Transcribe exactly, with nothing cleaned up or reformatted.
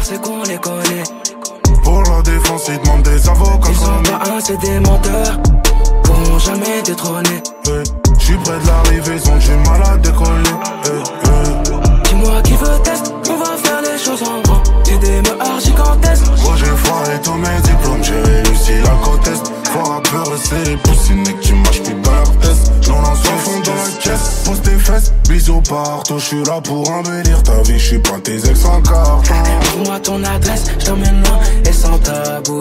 frères, c'est qu'on les connaît. Pour la défense, ils demandent des avocats. Ils sont pas un, c'est des menteurs, pourront jamais détrôner. Hey, j'suis près de l'arrivée, ils ont du mal à décoller. Hey, hey. Dis-moi qui veut test, on va faire les choses en grand. J'ai des meurs gigantesques. Gros, j'ai foiré tous mes diplômes, j'ai réussi la côte est. Faut à peur, c'est les poussines que tu mâches plus dans leur test. Non, non, sans fond dans la caisse. Pose tes fesses, bisous partout, j'suis là pour embellir ta vie, j'suis pas tes ex en carton. Trouve-moi ton adresse, j't'emmène loin et sans tabou.